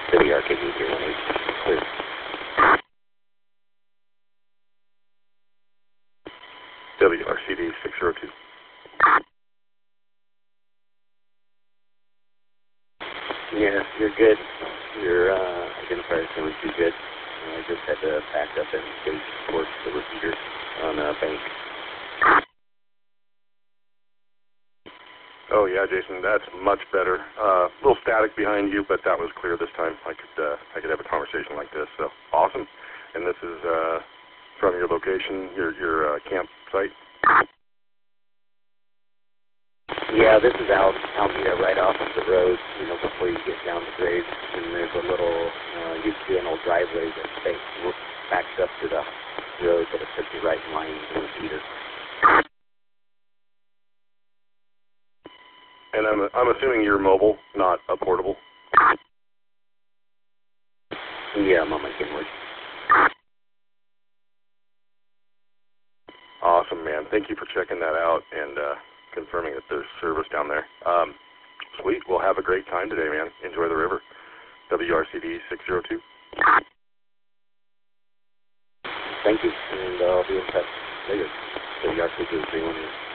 WRKD 318, clear. WRCD 602. Yeah, you're good. Your identifier is going too good. I just had to back up and stage towards the repeater on bank. Oh yeah, Jason, that's much better. A little static behind you, but that was clear this time. I could have a conversation like this. So awesome. And this is from your location, your campsite. Yeah, this is Alameda, right off of the road. You know, before you get down the grade, and there's a little you see an old driveway that backs up to the road, but it puts you right in line with the repeater. And I'm assuming you're mobile, not a portable. Yeah, I'm on my Kenworth. Awesome, man. Thank you for checking that out and confirming that there's service down there. Sweet. We'll have a great time today, man. Enjoy the river. WRCD 602. Thank you, and I'll be in touch later. WRCD 318.